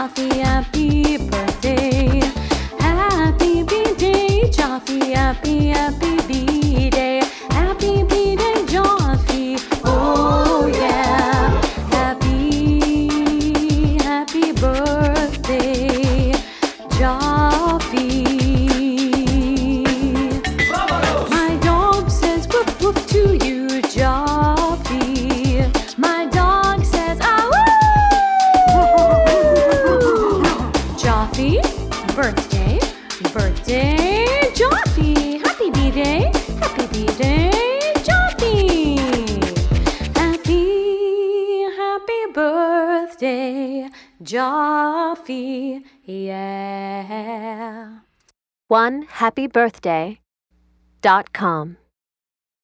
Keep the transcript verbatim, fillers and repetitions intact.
Joffy, happy birthday. Happy B-Day, Joffy, happy, happy B-Day. Happy B-Day, Joffy, oh yeah. Happy, happy birthday, Joffy. My dog says woof woof to you, Joffy. My dog says ah woo. Joffy, birthday, birthday, Joffy. Happy B-Day, happy B-Day, Joffy. Happy, happy birthday, Joffy, yeah. one happy birthday dot com